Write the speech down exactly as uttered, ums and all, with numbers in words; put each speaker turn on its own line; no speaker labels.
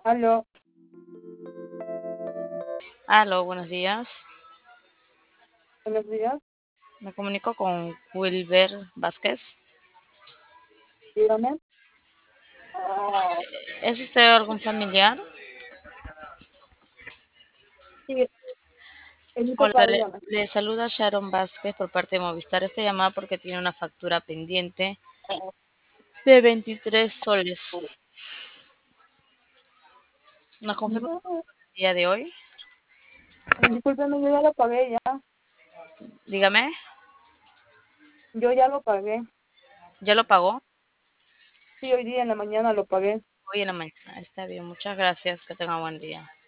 Aló,
Aló, buenos días.
buenos días,
Me comunico con Wilber Vázquez.
dígame.
¿Es usted algún familiar?
Sí, es mi papá,
Hola, le,
dígame.
le saluda Sharon Vázquez por parte de Movistar. Esta llamada porque tiene una factura pendiente de veintitrés soles. ¿Nos confirma
Mm,
el día de hoy?
Discúlpeme, yo ya lo pagué ya.
Dígame,
Yo ya lo pagué.
¿ya lo pagó?
Sí, hoy día en la mañana lo pagué.
Hoy en la mañana. Está bien, muchas gracias. Que tenga buen día.